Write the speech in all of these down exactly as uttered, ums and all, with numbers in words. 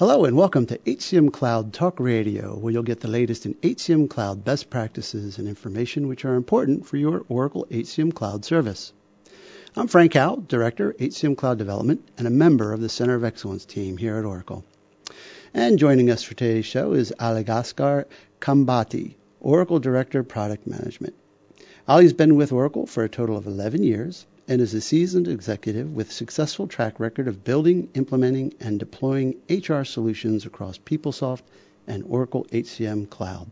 Hello and welcome to H C M Cloud Talk Radio, where you'll get the latest in H C M Cloud best practices and information which are important for your Oracle H C M Cloud service. I'm Frank Howell, Director, H C M Cloud Development, and a member of the Center of Excellence team here at Oracle. And joining us for today's show is Aligaskar Kambati, Oracle Director, Product Management. Ali's been with Oracle for a total of eleven years and is a seasoned executive with a successful track record of building, implementing, and deploying H R solutions across PeopleSoft and Oracle H C M Cloud.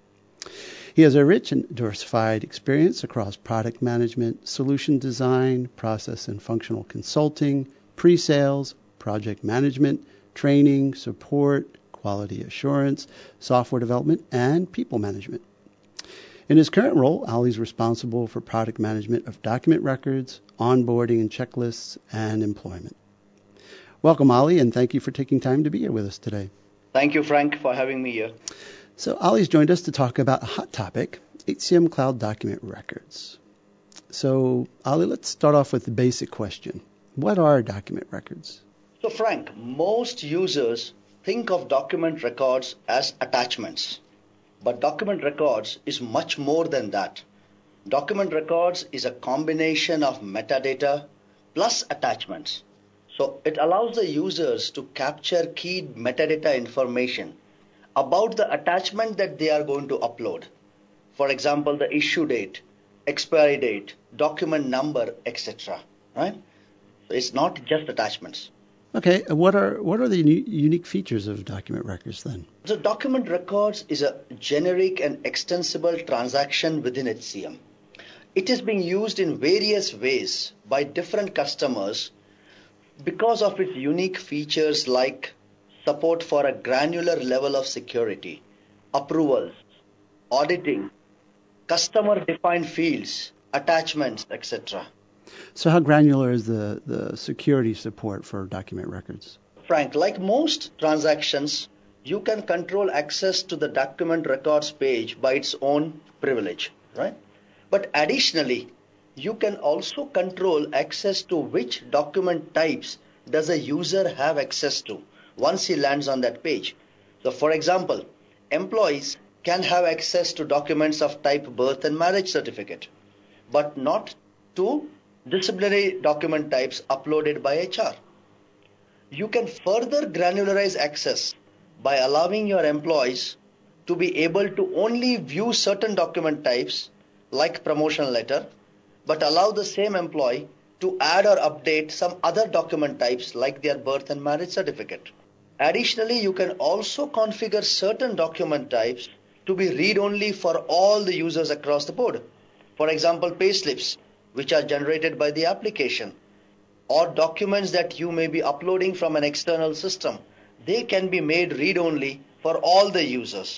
He has a rich and diversified experience across product management, solution design, process and functional consulting, pre-sales, project management, training, support, quality assurance, software development, and people management. In his current role, Ali's responsible for product management of document records, onboarding and checklists, and employment. Welcome, Ali, and thank you for taking time to be here with us today. Thank you, Frank, for having me here. So Ali's joined us to talk about a hot topic, H C M Cloud document records. So, Ali, let's start off with the basic question. What are document records? So, Frank, most users think of document records as attachments. But document records is much more than that. Document records is a combination of metadata plus attachments. So it allows the users to capture key metadata information about the attachment that they are going to upload. For example, the issue date, expiry date, document number, et cetera. Right? So it's not just attachments. Okay, what are what are the uni- unique features of document records then? So document records is a generic and extensible transaction within H C M. It is being used in various ways by different customers because of its unique features like support for a granular level of security, approvals, auditing, customer-defined fields, attachments, et cetera. So how granular is the, the security support for document records? Frank, like most transactions, you can control access to the document records page by its own privilege, right? But additionally, you can also control access to which document types does a user have access to once he lands on that page. So for example, employees can have access to documents of type birth and marriage certificate, but not to disciplinary document types uploaded by H R. You can further granularize access by allowing your employees to be able to only view certain document types like promotion letter, but allow the same employee to add or update some other document types like their birth and marriage certificate. Additionally, you can also configure certain document types to be read-only for all the users across the board. For example, payslips, which are generated by the application, or documents that you may be uploading from an external system. They can be made read-only for all the users.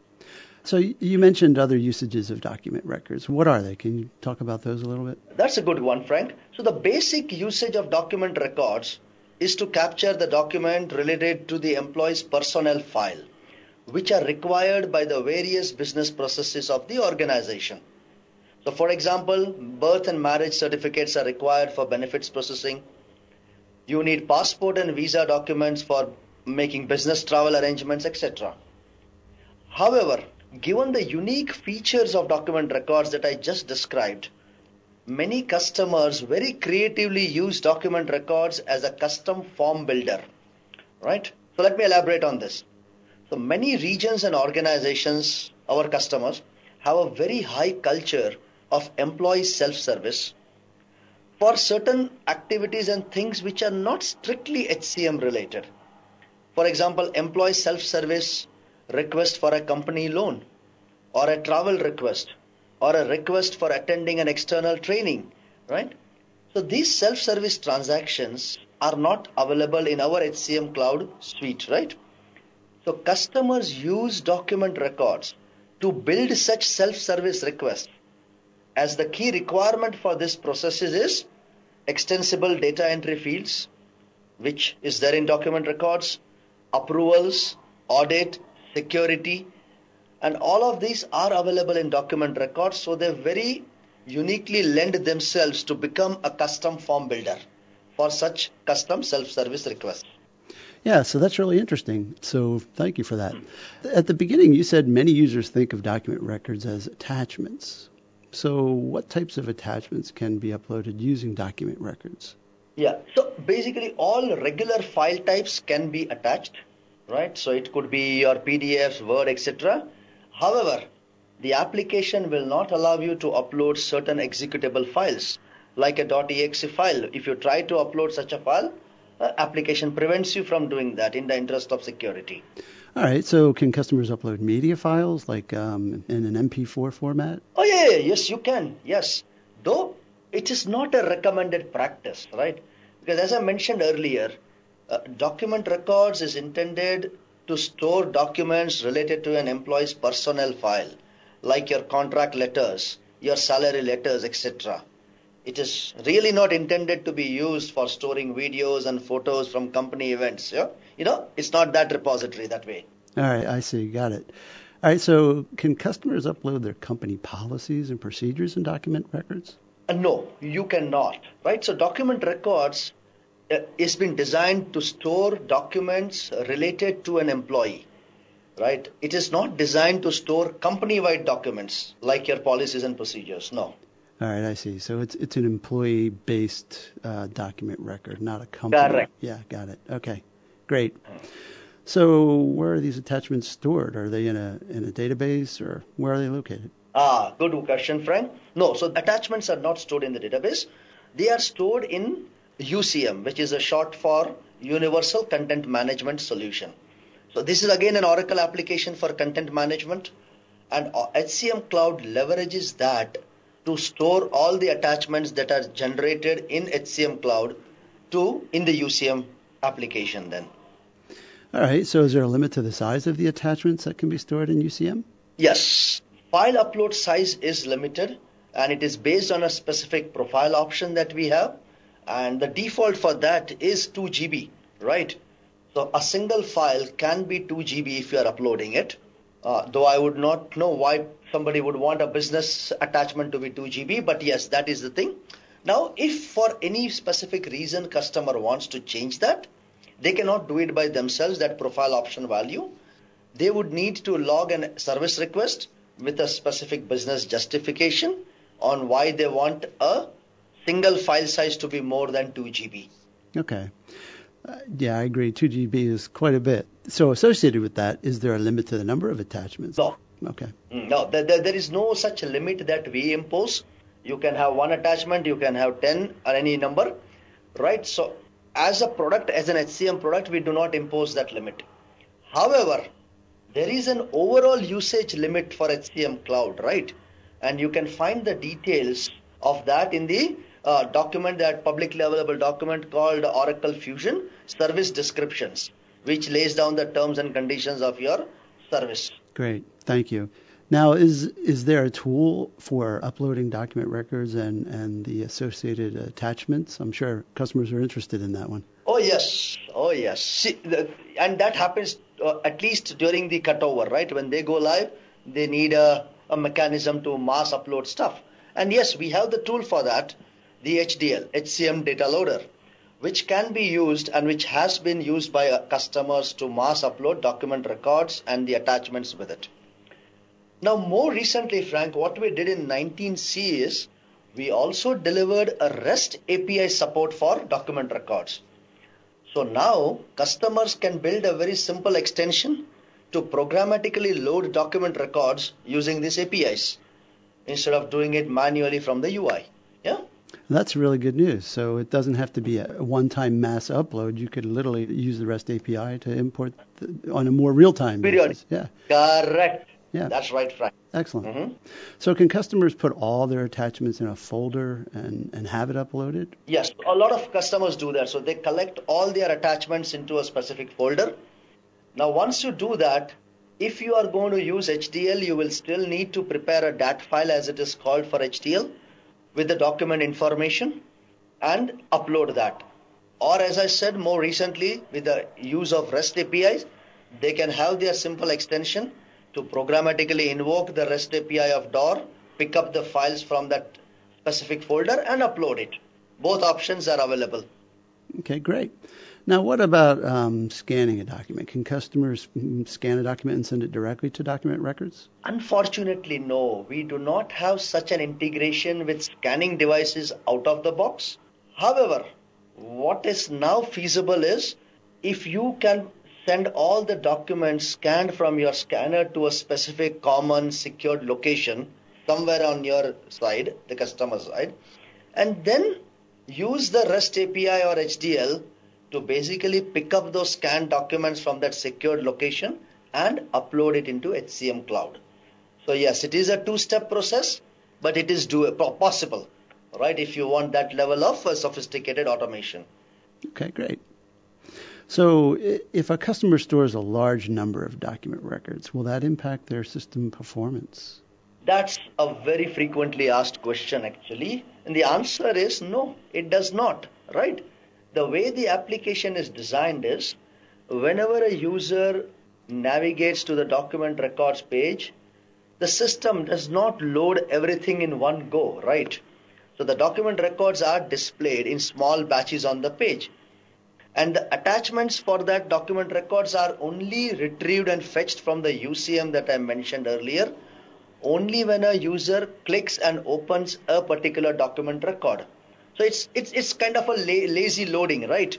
So you mentioned other usages of document records. What are they? Can you talk about those a little bit? That's a good one, Frank. So the basic usage of document records is to capture the document related to the employee's personnel file, which are required by the various business processes of the organization. So for example, birth and marriage certificates are required for benefits processing. You need passport and visa documents for making business travel arrangements, et cetera. However, given the unique features of document records that I just described, many customers very creatively use document records as a custom form builder, right? So let me elaborate on this. So many regions and organizations, our customers, have a very high culture of employee self-service for certain activities and things which are not strictly H C M related. For example, employee self-service request for a company loan, or a travel request, or a request for attending an external training, right? So these self-service transactions are not available in our H C M Cloud suite, right? So customers use document records to build such self-service requests, as the key requirement for this process is extensible data entry fields, which is there in document records, approvals, audit, security, and all of these are available in document records, so they very uniquely lend themselves to become a custom form builder for such custom self-service requests. Yeah, so that's really interesting. So thank you for that. At the beginning, you said many users think of document records as attachments. So what types of attachments can be uploaded using document records? Yeah, so basically all regular file types can be attached, right? So it could be your P D Fs, Word, et cetera. However, the application will not allow you to upload certain executable files like a .exe file. If you try to upload such a file, uh, application prevents you from doing that in the interest of security. All right, so can customers upload media files like um, in an M P four format? Oh yeah, yeah, yes, you can. Yes, though it is not a recommended practice, right? Because as I mentioned earlier, uh, document records is intended to store documents related to an employee's personnel file, like your contract letters, your salary letters, et cetera. It is really not intended to be used for storing videos and photos from company events. Yeah? You know, it's not that repository that way. All right, I see. Got it. All right, so can customers upload their company policies and procedures in document records? Uh, no, you cannot. Right? So document records uh, is been designed to store documents related to an employee. Right? It is not designed to store company-wide documents like your policies and procedures. No. All right, I see. So it's it's an employee-based uh, document record, not a company. Correct. Yeah, got it. Okay, great. So where are these attachments stored? Are they in a in a database, or where are they located? Ah, good question, Frank. No, so attachments are not stored in the database. They are stored in U C M, which is a short for Universal Content Management Solution. So this is again an Oracle application for content management, and H C M Cloud leverages that to store all the attachments that are generated in H C M Cloud to in the U C M application then. All right, so is there a limit to the size of the attachments that can be stored in U C M? Yes. File upload size is limited, and it is based on a specific profile option that we have, and the default for that is two G B, right? So a single file can be two G B if you are uploading it, uh, though I would not know why somebody would want a business attachment to be two G B, but yes, that is the thing. Now, if for any specific reason customer wants to change that, they cannot do it by themselves, that profile option value. They would need to log a service request with a specific business justification on why they want a single file size to be more than two G B. Okay. Uh, yeah, I agree. two G B is quite a bit. So associated with that, is there a limit to the number of attachments? No. Okay. No, there, there is no such limit that we impose. You can have one attachment, you can have ten or any number, right? So as a product, as an H C M product, we do not impose that limit. However, there is an overall usage limit for H C M Cloud, right? And you can find the details of that in the uh, document, that publicly available document called Oracle Fusion Service Descriptions, which lays down the terms and conditions of your service. Great. Thank you. Now, is is there a tool for uploading document records and, and the associated attachments? I'm sure customers are interested in that one. Oh, yes. Oh, yes. See, the, and that happens uh, at least during the cutover, right? When they go live, they need a, a mechanism to mass upload stuff. And yes, we have the tool for that, the H D L, H C M Data Loader, which can be used and which has been used by uh, customers to mass upload document records and the attachments with it. Now, more recently, Frank, what we did in nineteen C is we also delivered a REST A P I support for document records. So now customers can build a very simple extension to programmatically load document records using these A P Is instead of doing it manually from the U I. Yeah. That's really good news. So it doesn't have to be a one-time mass upload. You could literally use the REST A P I to import the, on a more real-time basis. Period. Yeah. Correct. Yeah. That's right, Frank. Excellent. Mm-hmm. So can customers put all their attachments in a folder and, and have it uploaded? Yes, a lot of customers do that. So they collect all their attachments into a specific folder. Now, once you do that, if you are going to use H D L, you will still need to prepare a D A T file, as it is called, for H D L with the document information and upload that. Or as I said more recently, with the use of REST A P Is, they can have their simple extension to programmatically invoke the REST A P I of D O R, pick up the files from that specific folder and upload it. Both options are available. Okay, great. Now, what about um, scanning a document? Can customers mm, scan a document and send it directly to document records? Unfortunately, no. We do not have such an integration with scanning devices out of the box. However, what is now feasible is if you can send all the documents scanned from your scanner to a specific common secured location somewhere on your side, the customer side, and then use the REST A P I or H D L to basically pick up those scanned documents from that secured location and upload it into H C M Cloud. So yes, it is a two-step process, but it is do possible, right, if you want that level of uh, sophisticated automation. Okay, great. So if a customer stores a large number of document records, will that impact their system performance? That's a very frequently asked question, actually. And the answer is no, it does not, right? The way the application is designed is whenever a user navigates to the document records page, the system does not load everything in one go, right? So the document records are displayed in small batches on the page. And the attachments for that document records are only retrieved and fetched from the U C M that I mentioned earlier, only when a user clicks and opens a particular document record. So it's it's it's kind of a la- lazy loading, right?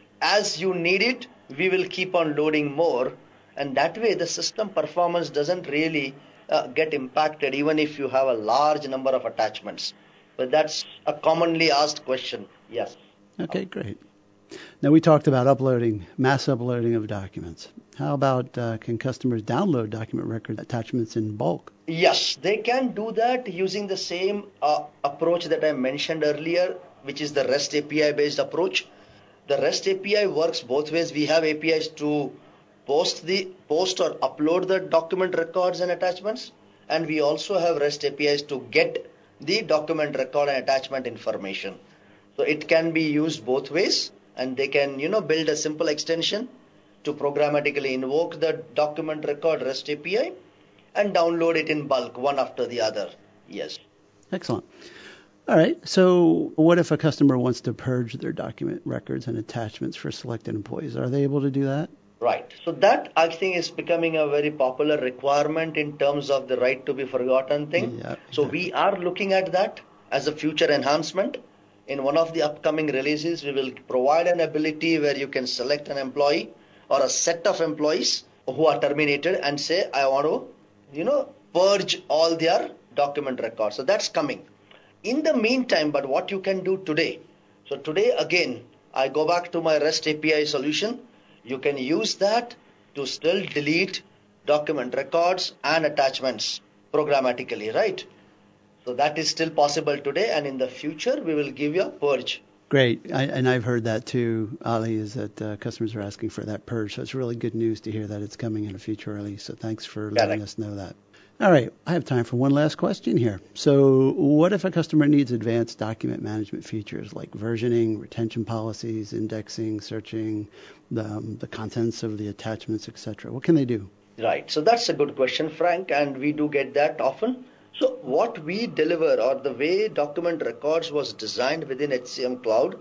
As you need it, we will keep on loading more, and that way the system performance doesn't really uh, get impacted even if you have a large number of attachments. But that's a commonly asked question. Yes. Okay, great. Now, we talked about uploading, mass uploading of documents. How about uh, can customers download document record attachments in bulk? Yes, they can do that using the same uh, approach that I mentioned earlier, which is the REST A P I based approach. The REST A P I works both ways. We have A P Is to post the post or upload the document records and attachments, and we also have REST A P Is to get the document record and attachment information. So it can be used both ways, and they can, you know, build a simple extension to programmatically invoke the document record REST A P I and download it in bulk, one after the other. Yes. Excellent. All right. So what if a customer wants to purge their document records and attachments for selected employees? Are they able to do that? Right. So that, I think, is becoming a very popular requirement in terms of the right to be forgotten thing. Yeah, so exactly. we are looking at that as a future enhancement. In one of the upcoming releases, we will provide an ability where you can select an employee or a set of employees who are terminated and say, I want to, you know, purge all their document records. So that's coming. In the meantime, but what you can do today. So today, again, I go back to my REST A P I solution. You can use that to still delete document records and attachments programmatically, right? So that is still possible today, and in the future, we will give you a purge. Great. I, and I've heard that too, Ali, is that uh, customers are asking for that purge. So it's really good news to hear that it's coming in a future release. So thanks for letting Correct. us know that. All right. I have time for one last question here. So what if a customer needs advanced document management features like versioning, retention policies, indexing, searching, the, um, the contents of the attachments, et cetera? What can they do? Right. So that's a good question, Frank, and we do get that often. So what we deliver, or the way document records was designed within H C M Cloud,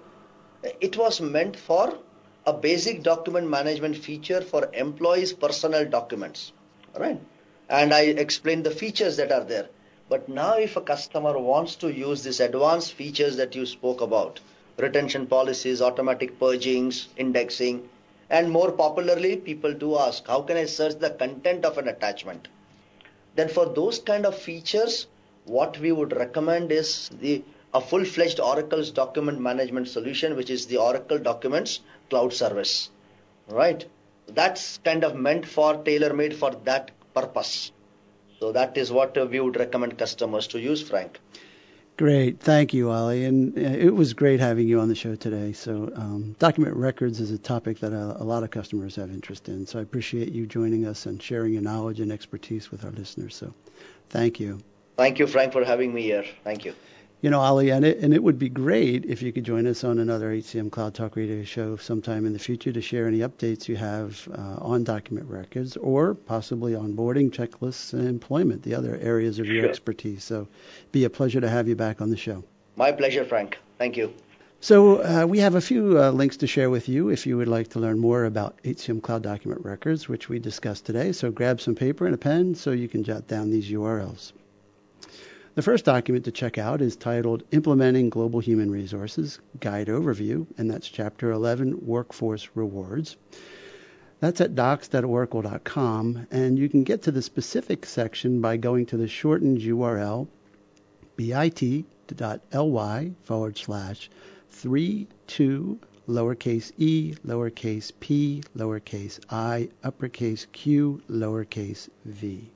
it was meant for a basic document management feature for employees' personal documents. All right. And I explained the features that are there. But now if a customer wants to use these advanced features that you spoke about, retention policies, automatic purgings, indexing, and more popularly, people do ask, how can I search the content of an attachment? Then for those kind of features, what we would recommend is the a full-fledged Oracle's document management solution, which is the Oracle Documents Cloud Service. Right? That's kind of meant for, tailor-made for that purpose. So that is what uh, we would recommend customers to use, Frank. Great. Thank you, Ali. And it was great having you on the show today. So um, document records is a topic that a, a lot of customers have interest in. So I appreciate you joining us and sharing your knowledge and expertise with our listeners. So thank you. Thank you, Frank, for having me here. Thank you. You know, Ali, and it, and it would be great if you could join us on another H C M Cloud Talk Radio show sometime in the future to share any updates you have uh, on document records or possibly onboarding, checklists, and employment, the other areas of your Sure. expertise. So it'd be a pleasure to have you back on the show. My pleasure, Frank. Thank you. So uh, we have a few uh, links to share with you if you would like to learn more about H C M Cloud Document Records, which we discussed today. So grab some paper and a pen so you can jot down these U R Ls. The first document to check out is titled Implementing Global Human Resources Guide Overview, and that's Chapter eleven, Workforce Rewards. That's at docs dot oracle dot com, and you can get to the specific section by going to the shortened U R L bit.ly forward slash three two lowercase e lowercase p lowercase I uppercase q lowercase v.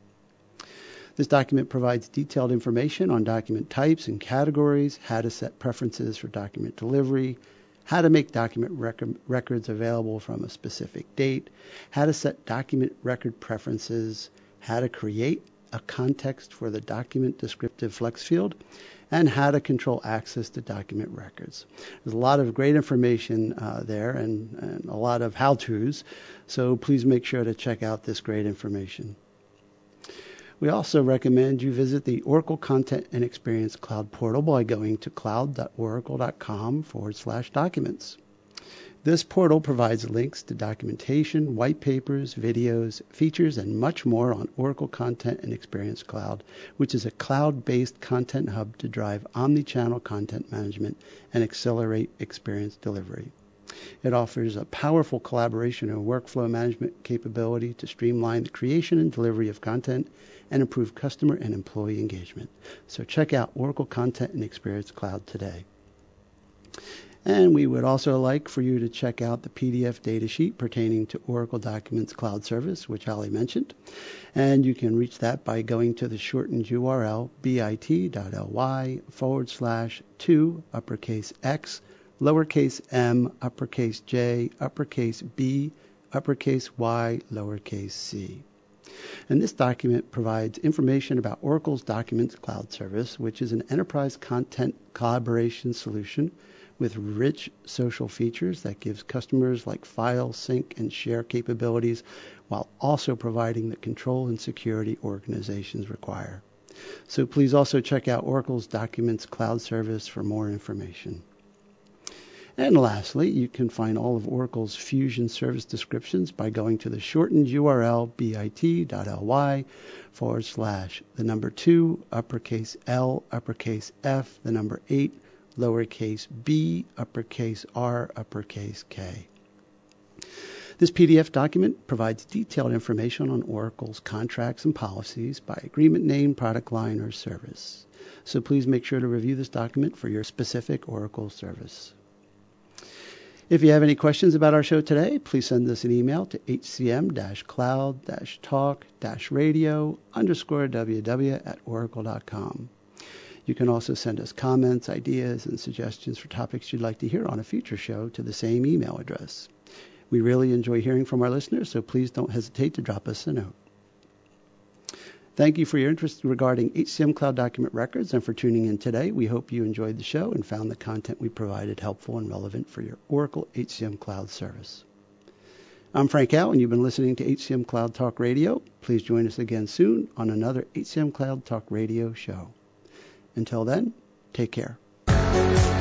This document provides detailed information on document types and categories, how to set preferences for document delivery, how to make document rec- records available from a specific date, how to set document record preferences, how to create a context for the document descriptive flex field, and how to control access to document records. There's a lot of great information uh, there and, and a lot of how-tos, so please make sure to check out this great information. We also recommend you visit the Oracle Content and Experience Cloud portal by going to cloud.oracle.com forward slash documents. This portal provides links to documentation, white papers, videos, features, and much more on Oracle Content and Experience Cloud, which is a cloud-based content hub to drive omni-channel content management and accelerate experience delivery. It offers a powerful collaboration and workflow management capability to streamline the creation and delivery of content and improve customer and employee engagement. So check out Oracle Content and Experience Cloud today. And we would also like for you to check out the P D F datasheet pertaining to Oracle Documents Cloud Service, which Ali mentioned. And you can reach that by going to the shortened U R L bit.ly forward slash 2 uppercase x lowercase m uppercase j uppercase b uppercase y lowercase c. And this document provides information about Oracle's Documents Cloud Service, which is an enterprise content collaboration solution with rich social features that gives customers like file, sync, and share capabilities while also providing the control and security organizations require. So please also check out Oracle's Documents Cloud Service for more information. And lastly, you can find all of Oracle's Fusion service descriptions by going to the shortened U R L bit.ly forward slash the number two, uppercase L, uppercase F, the number eight, lowercase b, uppercase r, uppercase k. This P D F document provides detailed information on Oracle's contracts and policies by agreement name, product line, or service. So please make sure to review this document for your specific Oracle service. If you have any questions about our show today, please send us an email to hcm-cloud-talk-radio underscore ww at oracle dot com. You can also send us comments, ideas, and suggestions for topics you'd like to hear on a future show to the same email address. We really enjoy hearing from our listeners, so please don't hesitate to drop us a note. Thank you for your interest regarding H C M Cloud Document Records and for tuning in today. We hope you enjoyed the show and found the content we provided helpful and relevant for your Oracle H C M Cloud service. I'm Frank Howe, and you've been listening to H C M Cloud Talk Radio. Please join us again soon on another H C M Cloud Talk Radio show. Until then, take care.